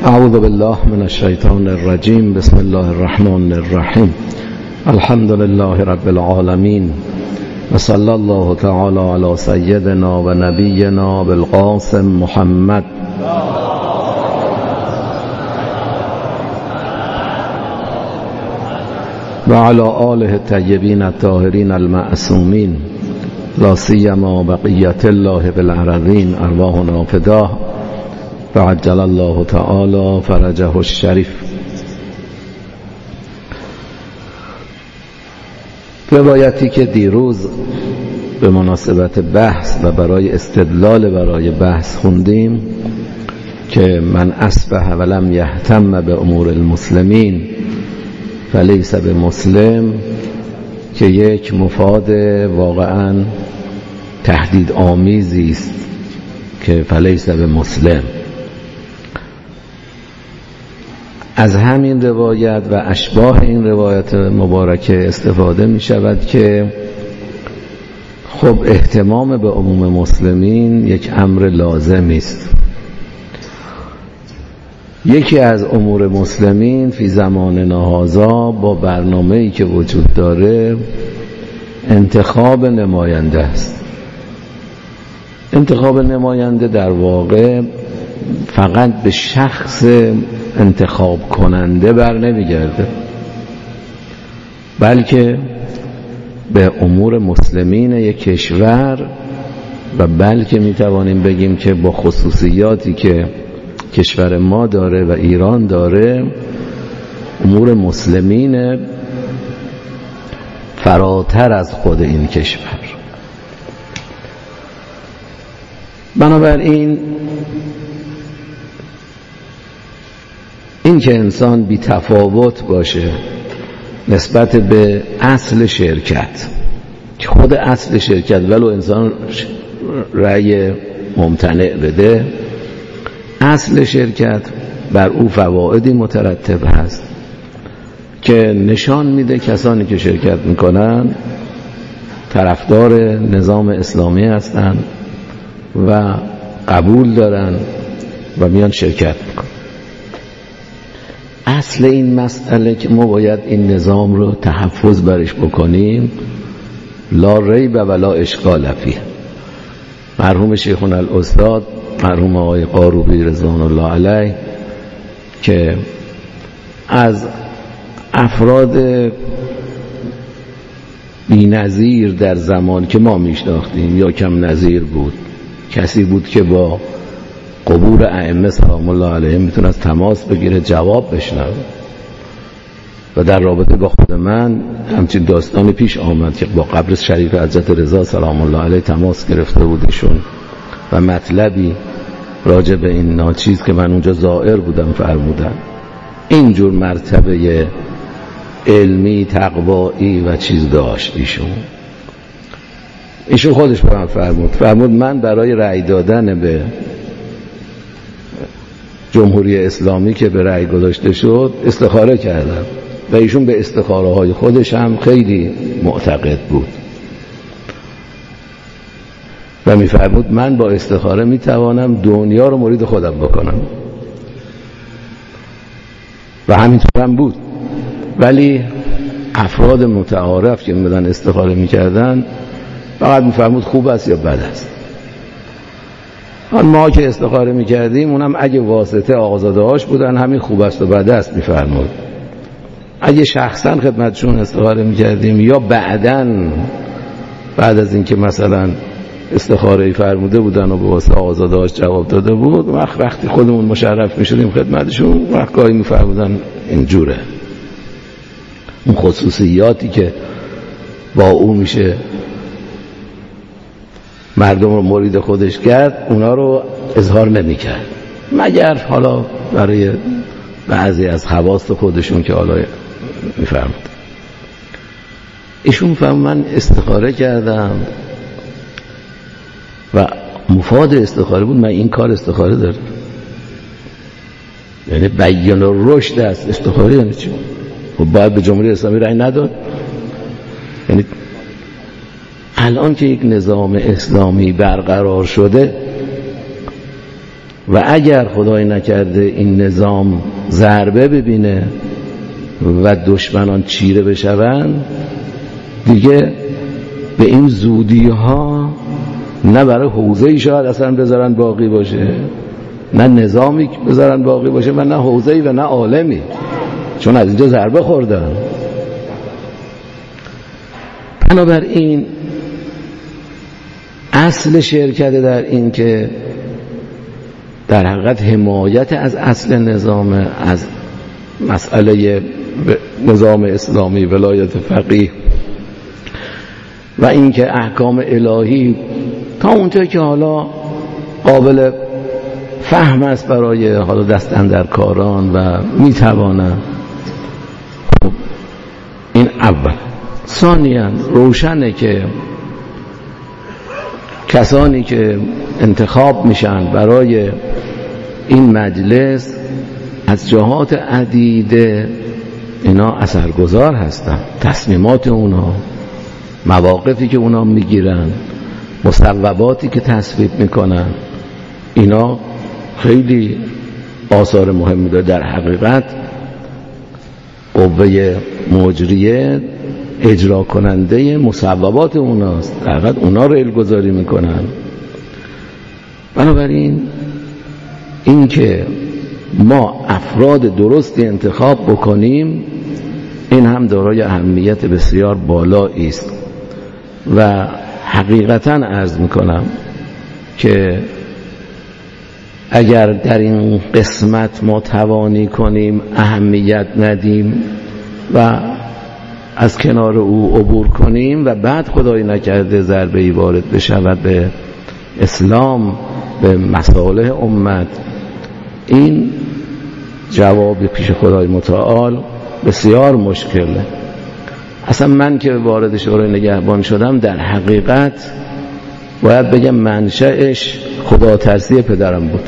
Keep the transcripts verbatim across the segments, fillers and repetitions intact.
اعوذ بالله من الشیطان الرجیم. بسم الله الرحمن الرحیم. الحمد لله رب العالمین و صلی الله تعالی علی سیدنا و نبینا بالقاسم محمد و علی آله الطیبین الطاهرین المعصومین لا سیما بقیت الله بالارضین ارواحنا فداه و عجل الله تعالی فرجه الشریف. روایتی که دیروز به مناسبت بحث و برای استدلال برای بحث خوندیم که من اصبح ولم یهتم به امور المسلمین فلیس به مسلم، که یک مفاد واقعا تهدید آمیزی است که فلیس به مسلم. از همین روایت و اشباه این روایت مبارکه استفاده می شود که خب اهتمام به عموم مسلمین یک امر لازمی است. یکی از امور مسلمین فی زماننا هذا با برنامه‌ای که وجود داره انتخاب نماینده است. انتخاب نماینده در واقع فقط به شخص انتخاب کننده بر نمیگرده، بلکه به امور مسلمین یک کشور و بلکه میتوانیم بگیم که با خصوصیاتی که کشور ما داره و ایران داره، امور مسلمین فراتر از خود این کشور. بنابراین این که انسان بی تفاوت باشه نسبت به اصل شرکت، که خود اصل شرکت ولو انسان رأی ممتنع بده، اصل شرکت بر او فوائدی مترتب هست که نشان میده کسانی که شرکت میکنن طرفدار نظام اسلامی هستن و قبول دارن و میان شرکت میکنن. اصل این مسئله که ما باید این نظام رو تحفظ برش بکنیم، لا ریب ولا اشکال فیه. مرحوم شیخنا الاستاد مرحوم آقای قاروبی رضوان الله علیه که از افراد بی‌نظیر در زمان که ما میشناختیم یا کم نظیر بود، کسی بود که با قبور ائمه سلام الله علیهم میتونه از تماس بگیره، جواب بشنوه. و در رابطه با خود من همچین داستانی پیش آمد که با قبر شریف حضرت رضا سلام الله علیه تماس گرفته بودشون و مطلبی راجع به این ناچیز که من اونجا زائر بودم فرمودن. اینجور مرتبه علمی تقوایی و چیز داشت ایشون. ایشون خودش به من فرمود فرمود من برای رأی دادن به جمهوری اسلامی که به رأی گذاشته شد استخاره کردم و ایشون به استخاره های خودش هم خیلی معتقد بود و میفرمود من با استخاره میتوانم دنیا رو مرید خودم بکنم و همینطور هم بود. ولی افراد متعارف که میدن استخاره میکردن فقط میفرمود خوب است یا بد است. ما که استخاره میکردیم اونم اگه واسطه آقازاده هاش بودن همین خوب است و بد است میفرمود. اگه شخصا خدمتشون استخاره میکردیم یا بعدن بعد از اینکه مثلا استخاره فرموده بودن و به واسطه آقازاده هاش جواب داده بود، وقت وقتی خودمون مشرف میشدیم خدمتشون وقت گاهی میفرمودن اینجوره. اون خصوصیاتی که با او میشه مردم رو مرید خودش کرد اونا رو اظهار نمی کرد، مگر حالا برای بعضی از خواص خودشون که حالا میفرمود. ایشون فهم من استخاره کردم و مفاد استخاره بود من این کار استخاره دارم، یعنی بیان و رشد است. استخاره یعنی چی؟ خب باید به جمهوری اسلامی رأی نداد؟ یعنی الان که یک نظام اسلامی برقرار شده و اگر خدای نکرده این نظام ضربه ببینه و دشمنان چیره بشوند، دیگه به این زودی ها نه برای حوزه‌ای شاید اصلا بذارن باقی باشه، نه نظامی بذارن باقی باشه و نه حوزه‌ای و نه عالمی، چون از اینجا ضربه خوردن. بنابراین اصل شرکت در این که در حقیقت حمایت از اصل نظام، از مسئله نظام اسلامی، ولایت فقیه و اینکه احکام الهی تا اونجایی که حالا قابل فهم است برای حالا دست اندرکاران و میتوانند، خب این اول. ثانیاً روشنه که کسانی که انتخاب میشن برای این مجلس از جهات عدیده اینا اثرگذار هستن، تصمیمات اونا، مواقفی که اونا میگیرن، مصوباتی که تصویب میکنن، اینا خیلی آثار مهمی داره. در حقیقت قوه مجریه اجرا کننده مصوبات اوناست، در حقیقت اونا رو الگذاری میکنن. بنابراین این که ما افراد درستی انتخاب بکنیم این هم دارای اهمیت بسیار بالایی است و حقیقتا عرض میکنم که اگر در این قسمت ما توانی کنیم اهمیت ندیم و از کنار او عبور کنیم و بعد خدای نکرده ضربه‌ای وارد بشود به اسلام، به مصالح امت، این جواب پیش خدای متعال بسیار مشکله. اصلا من که وارد شورای نگهبان شدم در حقیقت باید بگم منشأش خدا ترسی پدرم بود،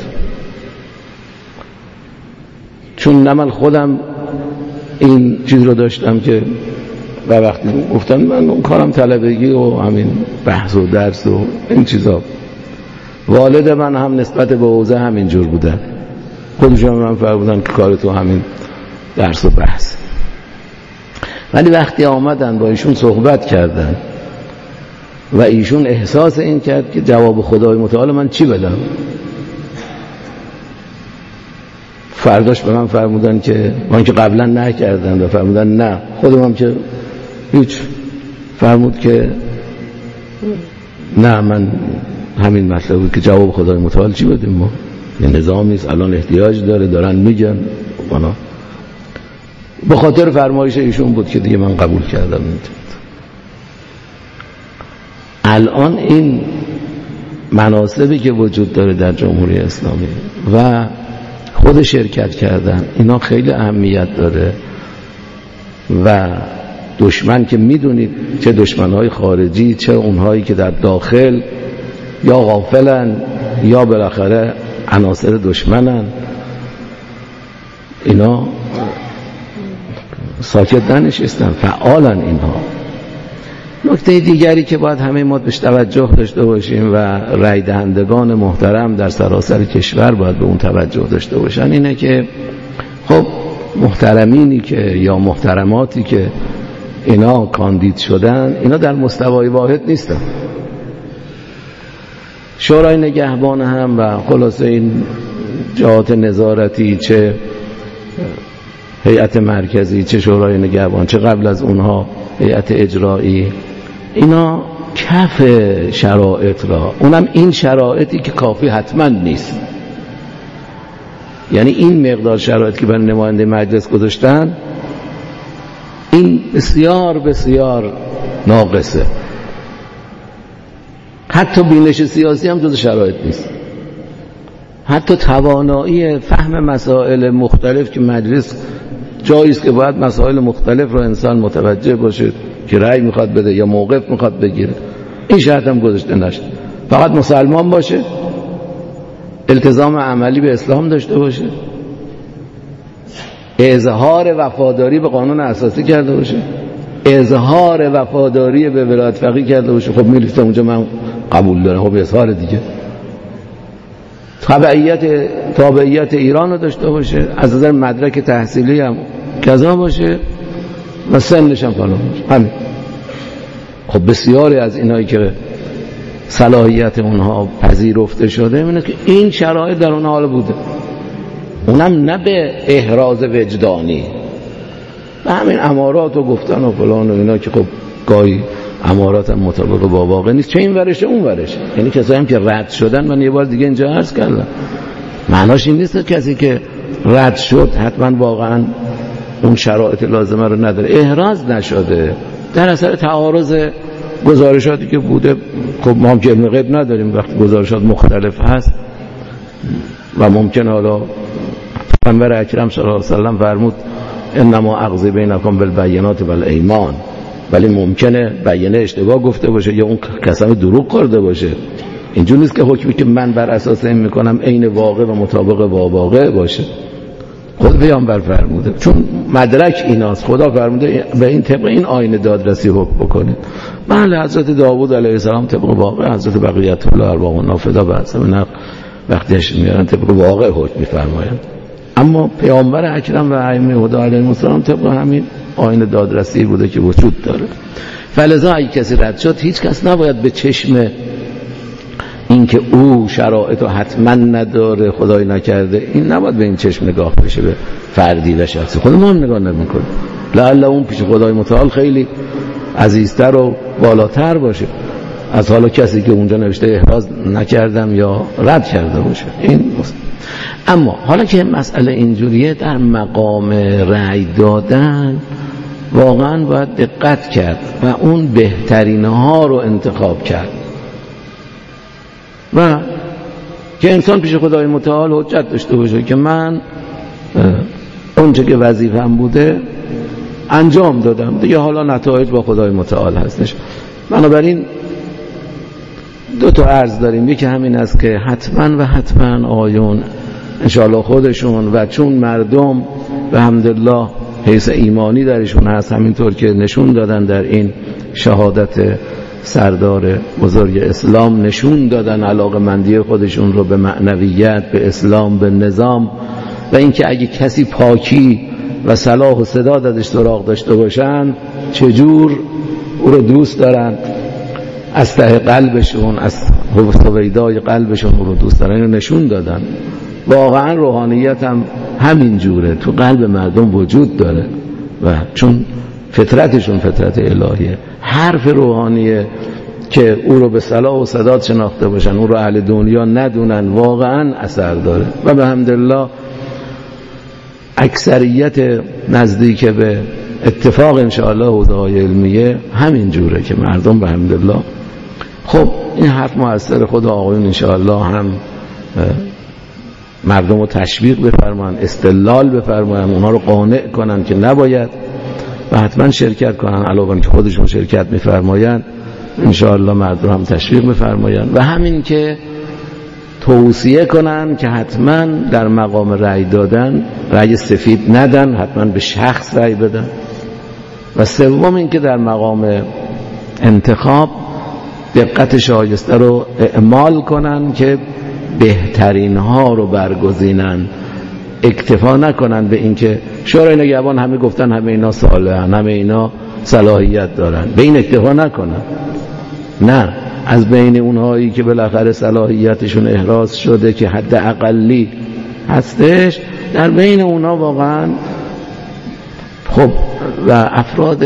چون نه من خودم این چیز رو داشتم که و وقتی گفتم من اون کارم طلبگی و همین بحث و درس و این چیزا، والد من هم نسبت به حوزه همین جور بودن، خودشون من فرمودن که کار تو همین درس و بحث. ولی وقتی آمدن با ایشون صحبت کردن و ایشون احساس این کرد که جواب خدای متعال من چی بدم، فرداش به من فرمودن که من که قبلا نکردن و فرمودن نه، خودم هم که هیچ، فرمود که نه من همین مطلب بود که جواب خدای متعال چی بدیم، ما یه نظامی است الان احتیاج داره، دارن میگن بنا به خاطر فرمایش ایشون بود که دیگه من قبول کردم. الان این مناصبی که وجود داره در جمهوری اسلامی و خود شرکت کردن اینا خیلی اهمیت داره و دشمن که میدونید چه دشمنهای خارجی چه اونهایی که در داخل یا غافلن یا بالاخره عناصر دشمنن، اینا ساکت ننشستن، فعالن اینها. نکته دیگری که باید همه ما بهش توجه داشته باشیم و رای دهندگان محترم در سراسر کشور باید به اون توجه داشته باشن اینه که خب محترمینی که یا محترماتی که اینا کاندید شدن اینا در مستوای واحد نیستن. شورای نگهبان هم و خلاصه این جهات نظارتی، چه هیئت مرکزی چه شورای نگهبان چه قبل از اونها هیئت اجرایی، اینا کف شرایط را، اونم این شرایطی که کافی حتما نیست، یعنی این مقدار شرایط که برای نماینده مجلس گذاشتن این بسیار بسیار ناقصه. حتی بینش سیاسی هم جز شرایط نیست، حتی توانایی فهم مسائل مختلف که مجلس جایی است که باید مسائل مختلف رو انسان متوجه باشه که رأی میخواد بده یا موقف میخواد بگیره، این شرط هم گذاشته نشد. فقط مسلمان باشه، التزام عملی به اسلام داشته باشه، اظهار وفاداری به قانون اساسی کرده باشه، اظهار وفاداری به ولایت فقیه کرده باشه. خب میلیفته اونجا من قبول دارم، خب اظهار دیگه تبعیت تابعیت ایران رو داشته باشه، از نظر مدرک تحصیلی هم کذا باشه و سنش هم فلان باشه. همین. خب بسیاری از اینایی که صلاحیت اونها پذیرفته شده اینه که این شرایط در اون حال بوده، اونم نه به احراز وجدانی، به همین امارات و گفتن و فلان و اینا که خب گاهی امارات هم مطابق با واقع نیست، چه این ورشه اون ورشه. یعنی کسایی هم که رد شدن، من یه بار دیگه اینجا عرض کردم، معناش این نیست کسی که رد شد حتما واقعا اون شرایط لازمه رو نداره، احراز نشده در اثر تعارض گزارشاتی که بوده. خب ما هم که علم غیب نداریم، وقتی گزارشات مختلف هست و ممکن حالا پیامبر اکرم صلی الله علیه و سلم فرمود انما اقضی بینکم بالبینات والایمان، ولی ممکنه بیانه اشتباه گفته باشه یا اون قسم دروغ خورده باشه. اینجوری نیست که حکمی که من بر اساس این میکنم عین واقع و مطابق با واقع باشه. خود پیامبر فرموده، چون مدرک ایناست، خدا فرموده به این طبق این آیین دادرسی حکم بکنید. بله حضرت داوود علیه السلام طبق واقع، حضرت بقیت الله ارواح نافذه بعض من وقتیش میارن طبق واقع حکم میفرمایند، اما پیامبر اکرم و ائمه هدا علیهم السلام طبق همین آیین دادرسی بوده که وجود داره. فلذا اگه کسی رد شد، هیچ کس نباید به چشم اینکه او شرایط رو حتما نداره خدای نکرده، این نباید به این چشم نگاه بشه، به فردی و شخصی. خود ما هم نگاه نمی‌کنه، لعل اون پیش خدای متعال خیلی عزیزتر و بالاتر باشه از حالا کسی که اونجا نوشته احراز نکردم یا رد کرده باشه. این مست... اما حالا که مسئله اینجوریه، در مقام رأی دادن واقعا باید دقت کرد و اون بهترین ها رو انتخاب کرد و که انسان پیش خدای متعال حجت داشته باشه که من اونچه که وظیفه‌ام بوده انجام دادم دیگه، حالا نتایج با خدای متعال هستش. بنابراین دو تا عرض داریم، یکی همین است که حتما و حتما آیون انشاءالله خودشون و چون مردم به حمدالله حیث ایمانی درشون هست، همینطور که نشون دادن در این شهادت سردار بزرگ اسلام، نشون دادن علاقه‌مندی خودشون رو به معنویت، به اسلام، به نظام و اینکه اگه کسی پاکی و صلاح و سداد ازش سراغ داشته باشن چجور او رو دوست دارن، از ته قلبشون، از هویدای قلبشون او رو دوست دارن، اینو نشون دادن. واقعا روحانیت هم همین جوره، تو قلب مردم وجود داره و چون فطرتشون فطرت الهیه، حرف روحانیه که او رو به صلاح و سداد شناخته باشن، او رو اهل دنیا ندونن، واقعا اثر داره و به حمدالله اکثریت نزدیک به اتفاق انشاءالله حوزه‌های علمیه همین جوره که مردم به حمدالله. خب این حرف مؤثر خود آقایون انشاءالله هم مردم رو تشویق بفرمان، استدلال بفرمان، اونها رو قانع کنن که نباید و حتما شرکت کنن، علاوه که خودشون شرکت میفرمایند انشاءالله مردم هم تشویق میفرمایند و همین که توصیه کنن که حتما در مقام رأی دادن رأی سفید ندن، حتما به شخص رأی بدن و سوم این که در مقام انتخاب دقت شایسته رو اعمال کنن که بهترین ها رو برگزینن، اکتفا نکنن به این که شورای نگهبان همه گفتن همه اینا صالحن، همه اینا صلاحیت دارن، به این اکتفا نکنن. نه، از بین اونهایی که بالاخره صلاحیتشون احراز شده که حد اقلی هستش، در بین اونها واقعا خب و افراد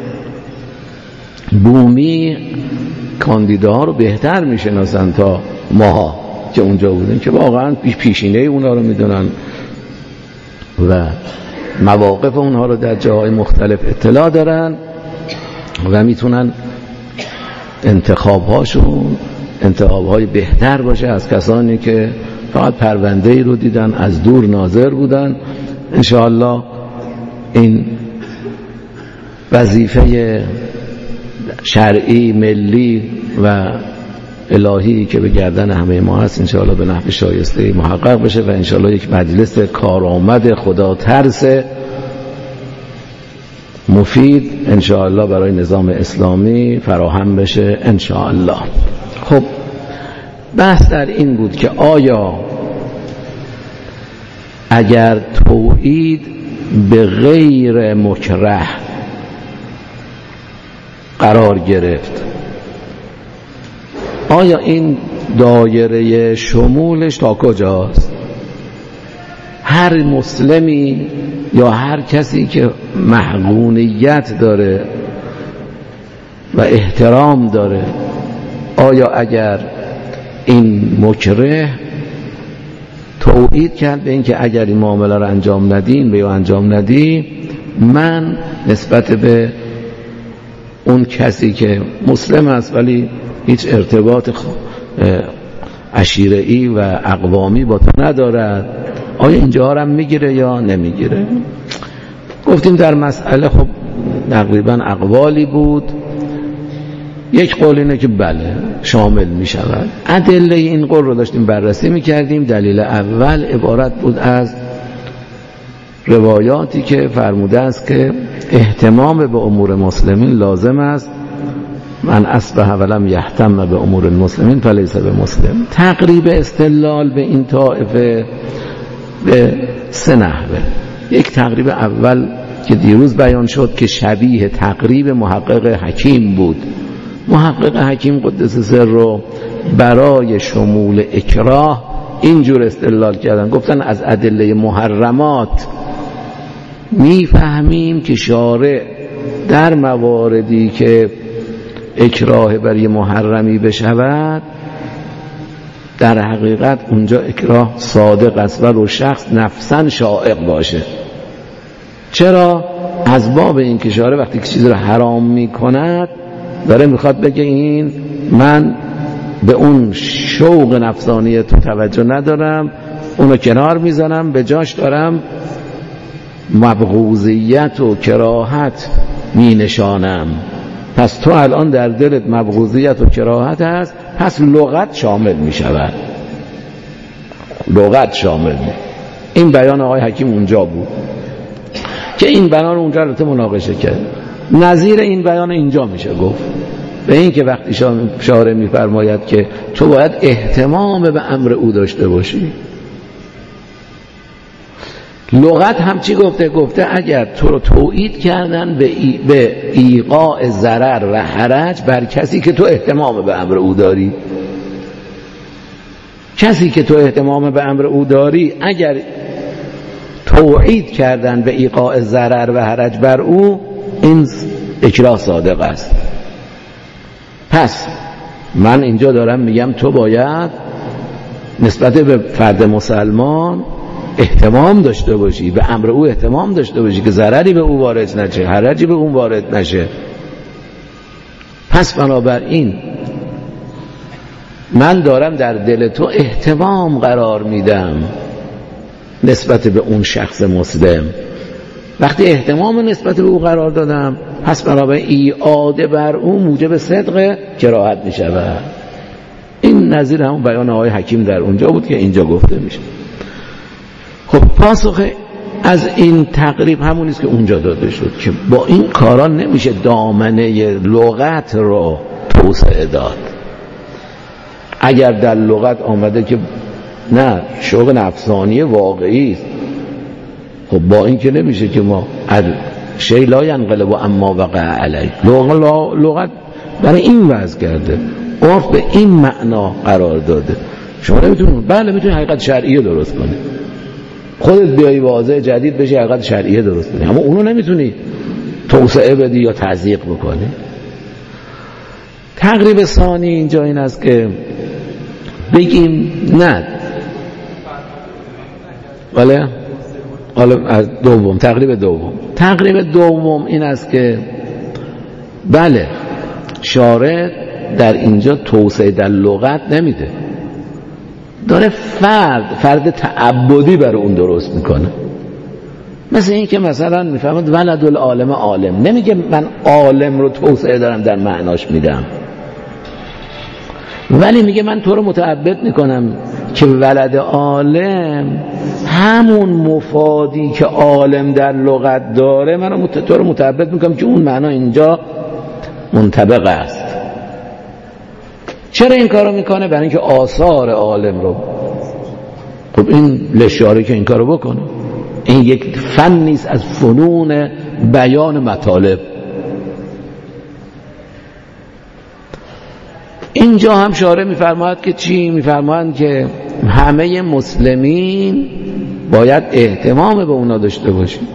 بومی کاندیداها رو بهتر میشناسن تا ماها که اونجا بودیم، که واقعا پیشینه اونها رو میدونن و مواقف اونها رو در جاهای مختلف اطلاع دارن و میتونن انتخابهاشون انتخابهای بهتر باشه از کسانی که فقط پرونده ای رو دیدن، از دور ناظر بودن. انشاءالله این وظیفه شرعی ملی و الهی که به گردن همه ما هست انشاءالله به نحو شایسته محقق بشه و انشاءالله یک مجلس کارآمد خدا ترس مفید انشاءالله برای نظام اسلامی فراهم بشه انشاءالله. خب بحث در این بود که آیا اگر توحید به غیر مکره قرار گرفت، آیا این دایره شمولش تا کجاست؟ هر مسلمی یا هر کسی که محقونیت داره و احترام داره، آیا اگر این مکره توعید کرد به این که اگر این معامله رو انجام ندین به یا انجام ندی، من نسبت به اون کسی که مسلم است ولی هیچ ارتباط عشیره‌ای و اقوامی با تو ندارد، آیا اینجا هم میگیره یا نمیگیره؟ گفتیم در مسئله خب تقریبا اقوالی بود. یک قول اینه که بله شامل میشود. ادله این قول رو داشتیم بررسی میکردیم. دلیل اول عبارت بود از روایاتی که فرموده است که اهتمام به امور مسلمین لازم است، من اصبح ولم یهتم به امور المسلمین فلیس به مسلم. تقریب استدلال به این طائفه به سه نحوه. یک تقریب اول که دیروز بیان شد که شبیه تقریب محقق حکیم بود. محقق حکیم قدس سر رو برای شمول اکراه اینجور استدلال کردن، گفتن از ادله محرمات میفهمیم که شارع در مواردی که اکراه برای محرمی بشود در حقیقت اونجا اکراه صادق است و رو شخص نفسا شائق باشه. چرا؟ از باب این که شارع وقتی که چیز رو حرام میکند داره میخواد بگه این من به اون شوق نفسانی تو توجه ندارم، اونو کنار میزنم، به جاش دارم مبغوضیت و کراهت می نشانم. پس تو الان در دلت مبغوضیت و کراهت هست، پس لغت شامل می شود. لغت شامل می. این بیان آقای حکیم اونجا بود که این بیان اونجا رو مناقشه کرد. نظیر این بیان اینجا میشه گفت به این که وقتی شارع میفرماید که تو باید اهتمام به امر او داشته باشی. لغت هم چی گفته؟ گفته اگر تو رو توعید کردن به, ای... به ایقاع ضرر و حرج بر کسی که تو اهتمام به امر او داری، کسی که تو اهتمام به امر او داری اگر توعید کردن به ایقاع ضرر و حرج بر او، این اکراه صادق است. پس من اینجا دارم میگم تو باید نسبت به فرد مسلمان اهتمام داشته باشی، به امر او اهتمام داشته باشی که ضرری به او وارد نشه، حرجی به اون وارد نشه. پس بنابراین من دارم در دل تو اهتمام قرار میدم نسبت به اون شخص مسلم. وقتی اهتمام نسبت به او قرار دادم، پس بنابراین ایعاده بر او موجب صدق کراهت می شود. این نظیر همون بیان آقای حکیم در اونجا بود که اینجا گفته میشه. خب پاسخ از این تقریب همونیست که اونجا داده شد که با این کاران نمیشه دامنه لغت رو توسعه داد. اگر در لغت آمده که نه شوق نفسانی واقعی است، خب با این که نمیشه که ما شیء لا ینقلب اما وقع علیه. لغت برای این وضع کرده، عرف به این معنا قرار داده. شما نمیتونید، بله میتونید حقیقت شرعیه درست کنید، خودت بیایی واضح جدید بشی حقیقت شرعیه درست کنید، اما اونو نمیتونی توسعه بدی یا تضییق بکنی. تقریب ثانی اینجا این است که بگیم نه بله حالا دوم تقریب دوم تقریب دوم این است که بله شارع در اینجا توسعه در لغت نمیده، داره فرد فرد تعبدی برای اون درست میکنه. مثل این که مثلا میفهمد ولد العالم عالم، نمیگه من عالم رو توسعه دارم در معناش میدم، ولی میگه من تو رو متعبد میکنم که ولد عالم همون مفادی که عالم در لغت داره، من تو رو متعبد میکنم که اون معنا اینجا منطبق است. چرا این کارو میکنه؟ برای اینکه آثار عالم رو خب این لشیاره که این کارو بکنه. این یک فن نیست از فنون بیان مطالب. اینجا هم شارع میفرماید که چی؟ میفرماید که همه مسلمین باید اهتمام به اونا داشته باشیم.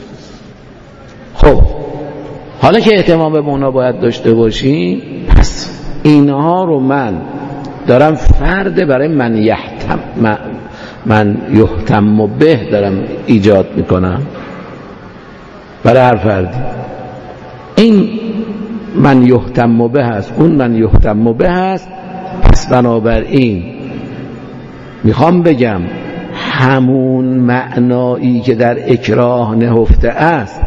خب حالا که اهتمام به اونا باید داشته باشیم، پس اینها رو من دارم فرد برای من یحتم من, من یحتم به دارم ایجاد میکنم برای هر فردی. این من یحتم به هست، اون من یحتم به هست. پس بنابراین میخوام بگم همون معنایی که در اکراه نهفته است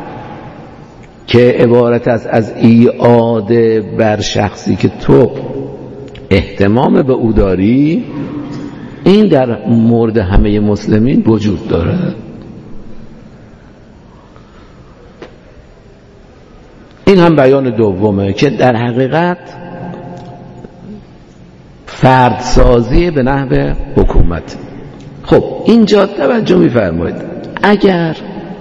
که عبارت است از ایعاد بر شخصی که تو اهتمام به او داری، این در مورد همه مسلمین وجود دارد. این هم بیان دومه که در حقیقت فردسازی به نحو حکومت. خب اینجا توجه می‌فرمایید، اگر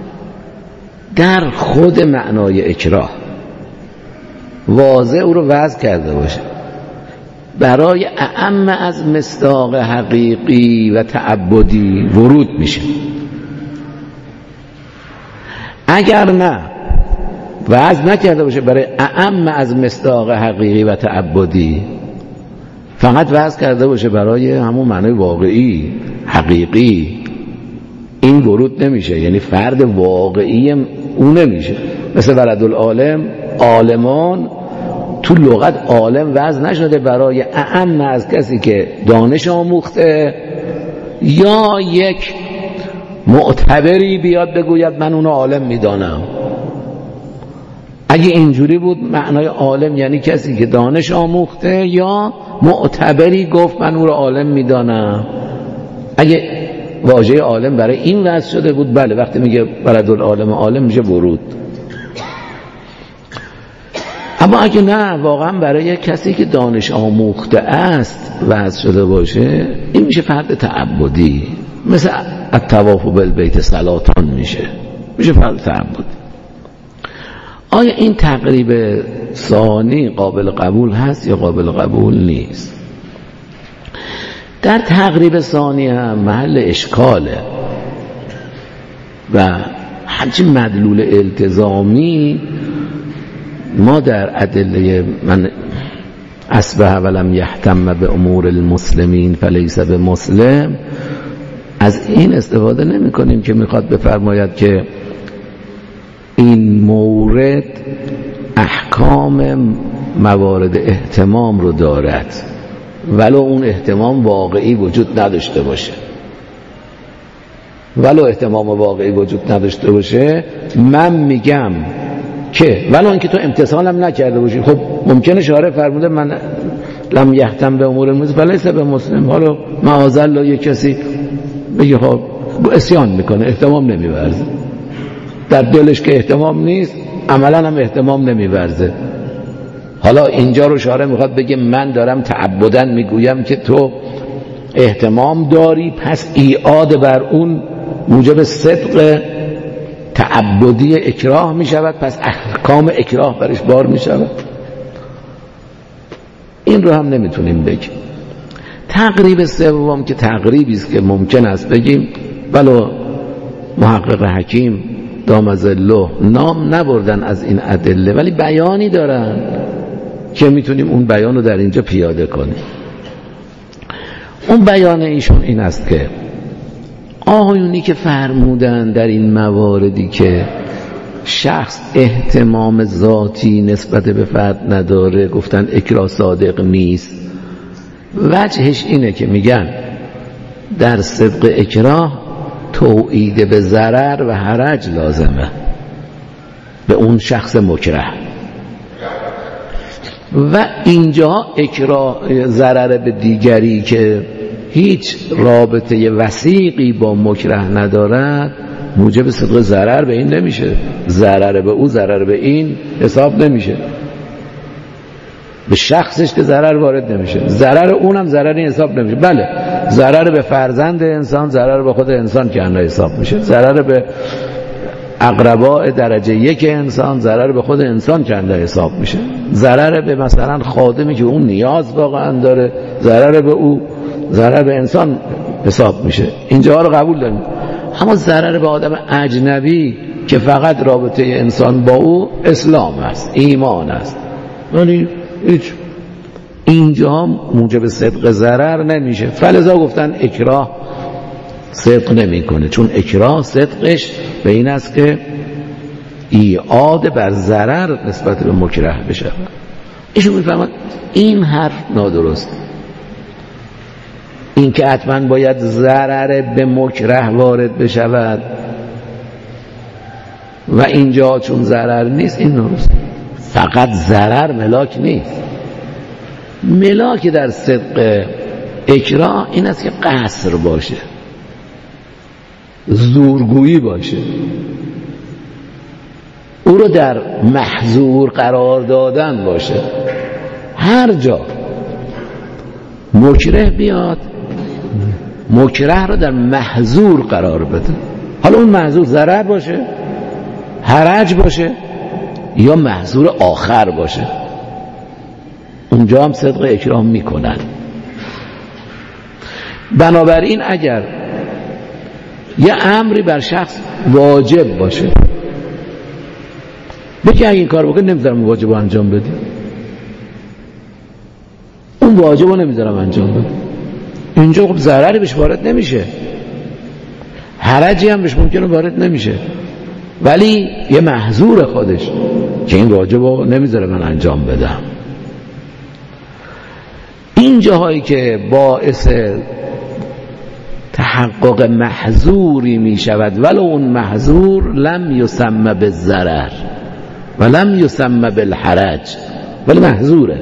در خود معنای اکراه واضح او رو وضع کرده باشه برای اعم از مصداق حقیقی و تعبدی ورود میشه، اگر نه وضع نکرده باشه برای اعم از مصداق حقیقی و تعبدی، فقط وضع کرده باشه برای همون معنای واقعی حقیقی، این ورود نمیشه، یعنی فرد واقعی اون نمیشه. مثل ولدالعالم، عالمان تو لغت عالم وضع نشده برای اعم از کسی که دانش آموخته یا یک معتبری بیاد بگوید من اونو عالم میدانم. اگه اینجوری بود معنای عالم یعنی کسی که دانش آموخته یا معتبری گفت من او رو عالم میدانم. اگه واژه عالم برای این وضع شده بود، بله، وقتی میگه ولدالعالم عالم میشه ورود. اما اگه نه، واقعا برای کسی که دانش آموخته است وضع شده باشه، این میشه فرد تعبدی، مثل الطواف بالبیت صلاتان میشه میشه فرد تعبدی. آیا این تقریب ثانی قابل قبول هست یا قابل قبول نیست؟ در تقریب ثانی هم محل اشکاله و همچین مدلول التزامی ما در ادله من اصبح ولم یهتم به امور المسلمین فلیس به مسلم از این استفاده نمی کنیم که میخواد بفرماید که این مورد احکام موارد اهتمام رو دارد ولو اون اهتمام واقعی وجود نداشته باشه. ولو اهتمام واقعی وجود نداشته باشه، من میگم که ولو اینکه تو امتثالم نکرده باشی، خب ممکنه شارع فرموده من لم یهتم به امور المسلمین فلیس به مسلم. حالا معاذالله یک کسی بگه خب عصیان میکنه، اهتمام نمیورزه، در دلش که اهتمام نیست، عملا هم اهتمام نمیورزه. حالا اینجا رو شارع میخواد بگه من دارم تعبدن میگویم که تو اهتمام داری، پس ایعاد بر اون موجب صدق تعبدی اکراه میشود، پس احکام اکراه برش بار میشود. این رو هم نمیتونیم بگیم. تقریب سوم که تقریبی است که ممکن است بگیم، ولو محقق حکیم دام ظله نام نبردن از این ادله، ولی بیانی دارن که میتونیم اون بیان رو در اینجا پیاده کنیم. اون بیان ایشون این است که آقایونی که فرمودن در این مواردی که شخص اهتمام ذاتی نسبت به فرد نداره، گفتن اکراه صادق نیست. وجهش اینه که میگن در صدق اکراه توعید به ضرر و حرج لازمه به اون شخص مکره، و اینجا اکراه ضرر به دیگری که هیچ رابطه وثیقی با مکره ندارد موجب صدق ضرر به این نمیشه. ضرر به او ضرر به این حساب نمیشه، به شخصش که ضرر وارد نمیشه، ضرر اونم ضرر این حساب نمیشه. بله ضرر به فرزند انسان، ضرر به خود انسان که اندازه حساب میشه، ضرر به اقرباء درجه یک انسان، ضرر به خود انسان که اندازه حساب میشه، ضرر به مثلا خادمی که اون نیاز واقعا داره، ضرر به او، ضرر به انسان حساب میشه. اینجا رو قبول داریم. اما ضرر به آدم اجنبی که فقط رابطه انسان با او اسلام است، ایمان است، یعنی هیچ اینجا موجب صدق ضرر نمیشه. فلذا گفتن اکراه صدق نمیکنه، چون اکراه صدقش به این است که ایعاد بر ضرر نسبت به مکره بشه. ایشون میفهمد این حرف نادرست، این که حتما باید ضرر به مکره وارد بشود و اینجا چون ضرر نیست، این درست. فقط ضرر ملاک نیست. ملاک در صدق اکراه این است که قصر باشه، زورگویی باشه، او رو در محظور قرار دادن باشه. هر جا مکره بیاد، مکره رو در محظور قرار بده، حالا اون محظور ضرر باشه، حرج باشه یا محظور آخر باشه، اونجا هم صدق اکراه میکنن. بنابراین اگر یه امری بر شخص واجب باشه، بگی اگه این کار بکنی نمیذارم واجب رو انجام بدی، اون واجب رو نمیذارم انجام بدی، اینجا خب ضرری بهش وارد نمیشه، حرجی هم بهش ممکنه وارد نمیشه، ولی یه محظور خودش که این واجب رو نمیذاره من انجام بدم. این جاهایی که باعث تحقق محظوری می شود ولو اون محظور لم یسمى بالضرر و لم یسمى بالحرج، ولی محظوره.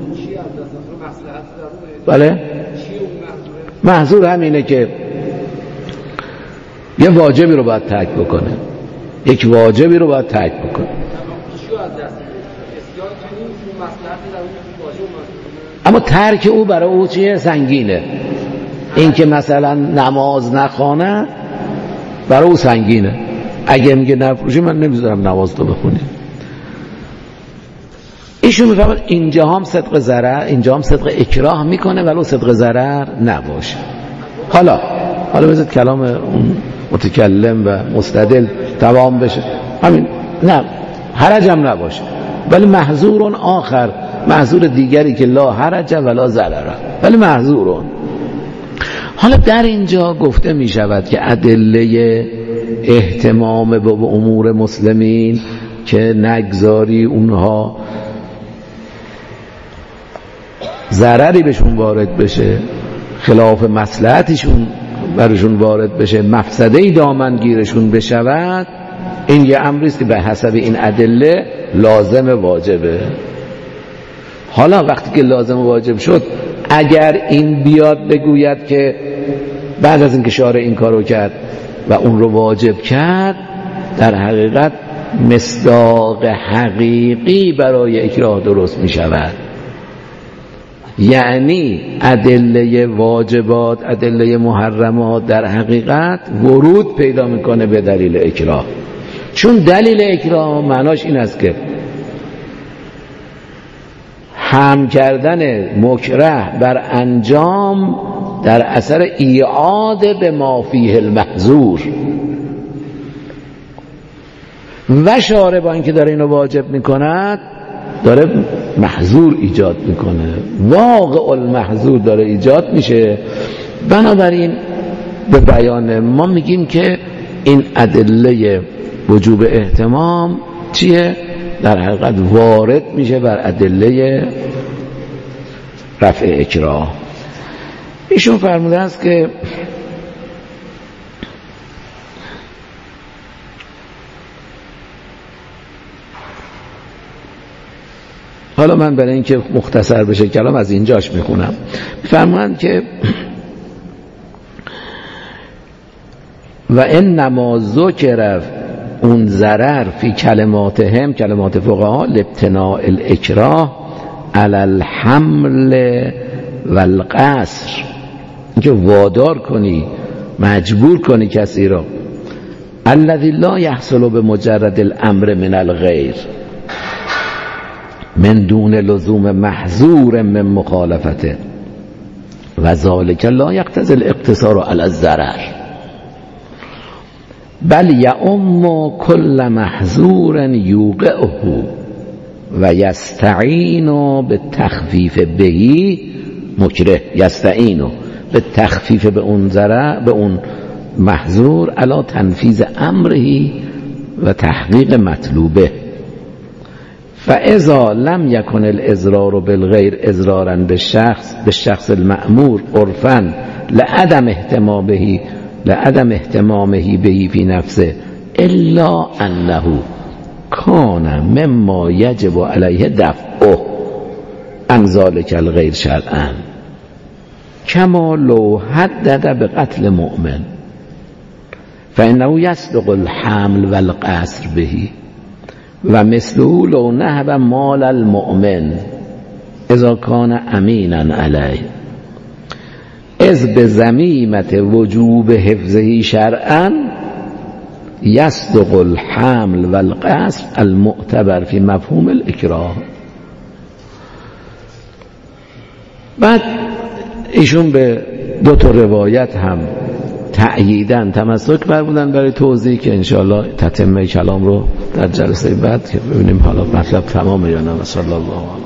بله محظور همینه که یه واجبی رو باید ترک بکنه، یک واجبی رو باید ترک بکنه، اما ترک او برای او چیه؟ سنگینه. این که مثلا نماز نخوانه برای او سنگینه. اگه میگه نفروشی من نمیذارم نماز تو بخونی. ایشون میفهمد اینجا هم صدق ضرر، اینجا هم صدق اکراه میکنه ولو صدق ضرر نباشه. حالا حالا بذارید کلام اون متکلم و مستدل تمام بشه. همین نه حرج هم نباشه، ولی محظورون آخر، محظور دیگری که لا حرج ولا ضرر، ولی محظورون. حالا در اینجا گفته می شود که ادله اهتمام به امور مسلمین که نگذاری اونها ضرری بهشون وارد بشه، خلاف مصلحتشون برشون وارد بشه، مفسده دامنگیرشون بشود، این یه امریست که به حسب این ادله لازم واجبه. حالا وقتی که لازم واجب شد، اگر این بیاد بگوید که بعد از اینکه شارع این کارو کرد و اون رو واجب کرد، در حقیقت مصداق حقیقی برای اکراه درست می شود. یعنی ادله واجبات، ادله محرمات در حقیقت ورود پیدا میکنه به دلیل اکراه. چون دلیل اکراه معناش این است که هم کردن مکره بر انجام در اثر ایعاد به ما فیه المحظور، و شارع با اینکه داره اینو واجب میکند داره محظور ایجاد میکنه، واقع المحظور داره ایجاد میشه. بنابراین به بیان ما میگیم که این ادله وجوب اهتمام چیه؟ در حقیقت وارد میشه بر ادله رفع اکراه. ایشون فرموده است که حالا من برای اینکه مختصر بشه کلام از اینجاش میخونم. فرمودند که و انما ذکر اون ضرر فی کلماتهم، کلمات فقها، لابتناء الاکراه علی الحمل والقصر، اینکه وادار کنی، مجبور کنی کسی را. الذی لا یحصل بمجرد الامر من الغیر من دون لزوم محظور من مخالفته و ذلک لا یقتضی الاقتصار علی الضرر بل یعم کل محظور یوقعه و یستعین بالتخفیف بهی مکره، یستعین به تخفیف به اون ضرر، به اون محظور، علی تنفیذ امره و تحقیق مطلوبه. فاذا لم یکن الاضرار بالغیر اضرارا بالشخص بالشخص المأمور عرفا لعدم اهتمامه لعدم اهتمامه به فی نفسه الا انه کان مما یجب علیه دفعه عن ذلک الغیر شرعا کما لو حدد به قتل مؤمن فانه یصدق الحمل والقصر به و مثله لو نهب مال المؤمن اذا کان امینا علیه اذ به ذمیمت وجوب حفظه شرعا یصدق الحمل والقصر المعتبر فی مفهوم الاکراه. بعد ایشون به دو تا روایت هم تأییدن تمسک بر بودن برای توضیح که انشاءالله تتمه کلام رو در جلسه بعد که ببینیم حالا مطلب تمامه یا نه. صلی الله علیه